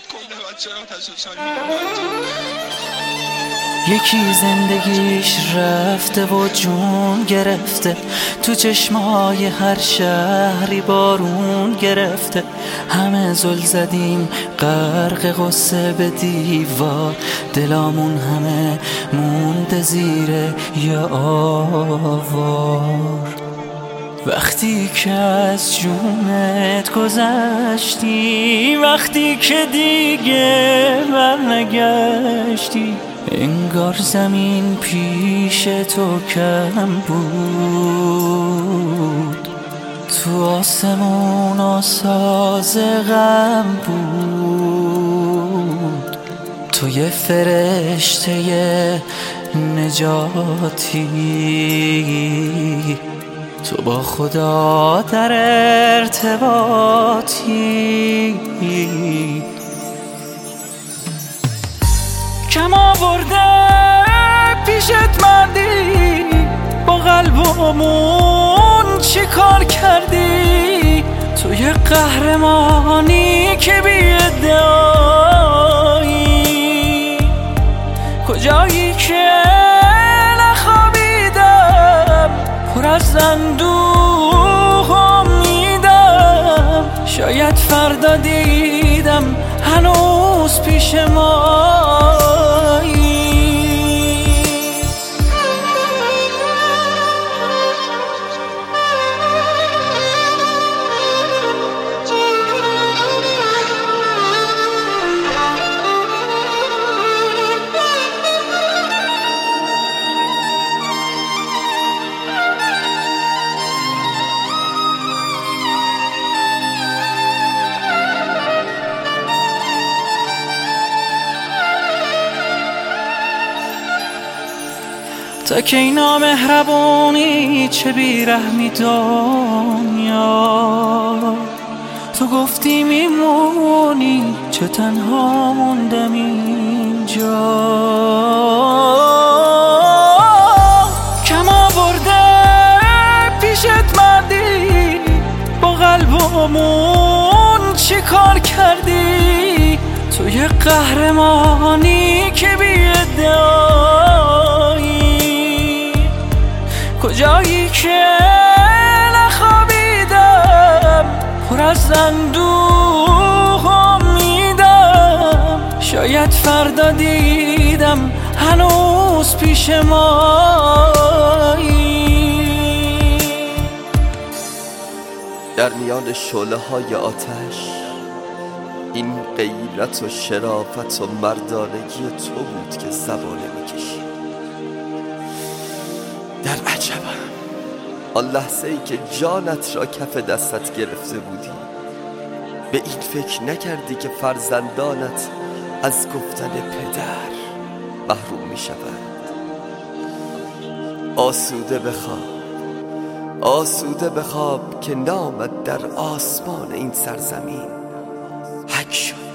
کل بچه ها تشویشانی. یکی زندگیش رفته و جون گرفته، تو چشمای هر شهری بارون گرفته. همه زل زدیم غرق غصه به دیوار، دلامون همه مونده زیر یه آوار. وقتی که از جونت گذشتی، وقتی که دیگه برنگشتی، انگار زمین پیش تو کم بود، تو آسمون آساز غم بود. تو یه فرشته نجاتی، تو با خدا در ارتباطی. کم آورده پیشت مردی، با قلبمون چی کار کردی؟ تو یه قهرمانی که بی ادعایی، کجایی که نخوابیدم پر از اندوه امیدم، شاید فردا دیدم هنوز پیش مایی. تا که اینا مهربونی چه بیرحمی دنیا، تو گفتی میمونی چه تنها موندم اینجا. کم آورده پیشت مردی، با قلبمون چی کار کردی؟ تو یه قهرمانی که بی ادعایی، کجایی که نخوابیدم پر از اندوه امیدم، شاید فردا دیدم هنوز پیش مایی. در میان شعله‌های آتش این غیرت و شرافت و مردانگی تو بود که زبانه میکشی. در عجبم آن لحظه ای که جانت را کف دستت گرفته بودی، به این فکر نکردی که فرزندانت از گفتن پدر محروم می شوند. آسوده بخواب، آسوده بخواب که نامت در آسمان این سرزمین حک شد.